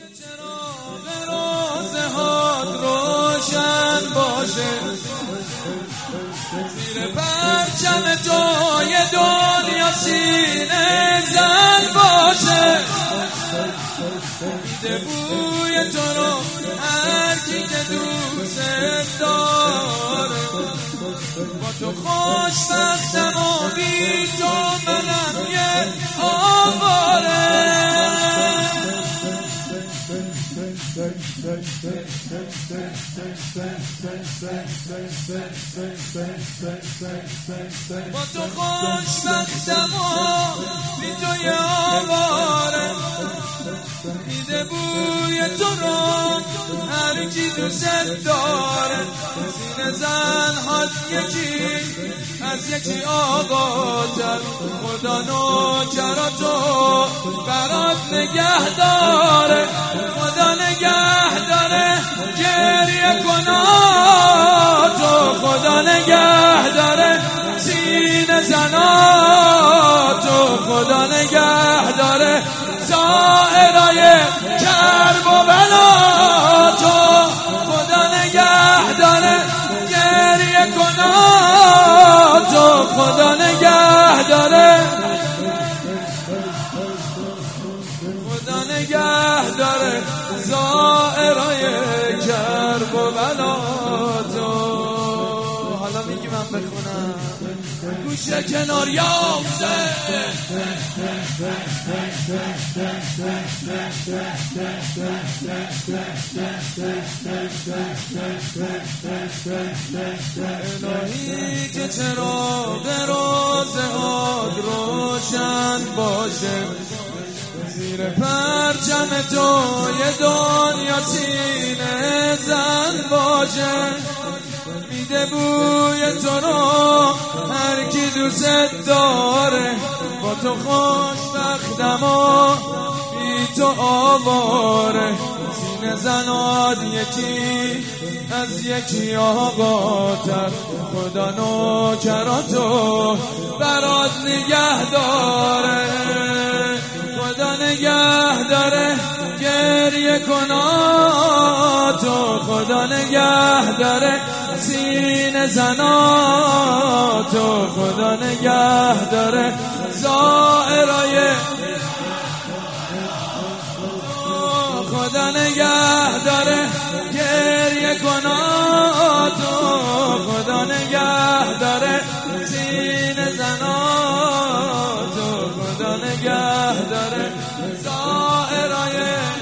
چراغ روزهات روشن باشه، زیر پرچم تو یه دنیا سینه زن باشه. میده بوی تو رو هر کی که دوست داره، با تو خوشبختم و بی تو منم یه آواره. با تو خوشبختم و بی تو یه آواره. میده بوی تو رو هر کی دوست داره، سینه زن‌هات یکی از یکی آقاتر. خدا نوکراتو برات نگه داره، خدا نگه داره گریه کناتو، خدا نگه داره سینه زناتو، خدا نگه داره زائرای کرب و بلاتو، خدا نگه داره گریه کناتو، خدا نگه داره، خدا نگه داره زائرای کرب و بلاتو. حالا میگی من بخونم گوشه کنار یافته، الهی که چراغ روزهات روشن باشه، زیر پرچم تو یه دنیا سینه زن باشه. میده بوی تو رو هر کی دوست داره، با تو خوشبختم و بی تو آواره. سینه زنات یکی از یکی آقاتر، خدا نوکراتو برات نگه داره، خدا نگه داره گریه کناتو، خدا نگه داره سینه زناتو، خدا نگه داره زائرای، خدا نگه داره گریه کناتو، خدا نگه داره سینه زناتو، خدا نگه داره زائرای.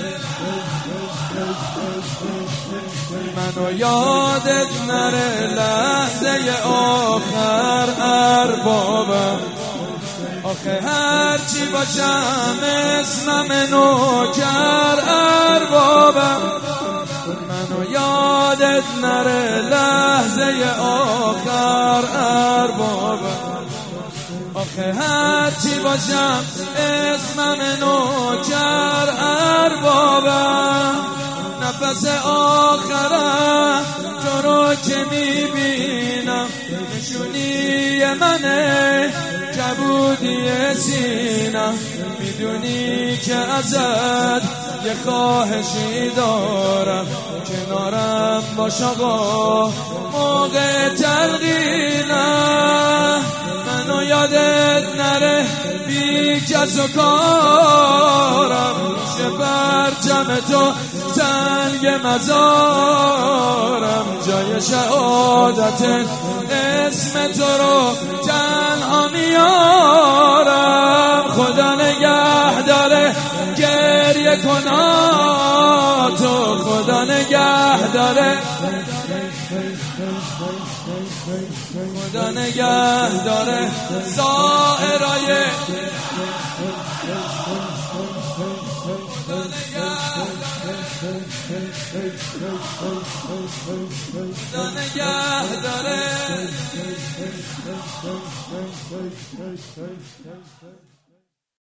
منو یادت نره لحظه آخر اربابم، آخه هرچی باشم اسمم نوکر اربابم. منو یادت نره لحظه آخر اربابم، آخه هرچی باشم اسمم نوکر اربابم. نفس آخرم تو رو که میبینم، نشونی منه کبودی سینم. میدونی که ازت یه خواهشی دارم، کنارم باش آقا موقع تلقینم. منو یادت نره بی کس و کارم، شه پرچم تو تنگ مزارم. جای شهادت اسم تو رو تنها میارم. خدا نگه داره گریه کناتو، خدا نگه داره، خدا نگه داره زائرای، خدا نگه داره.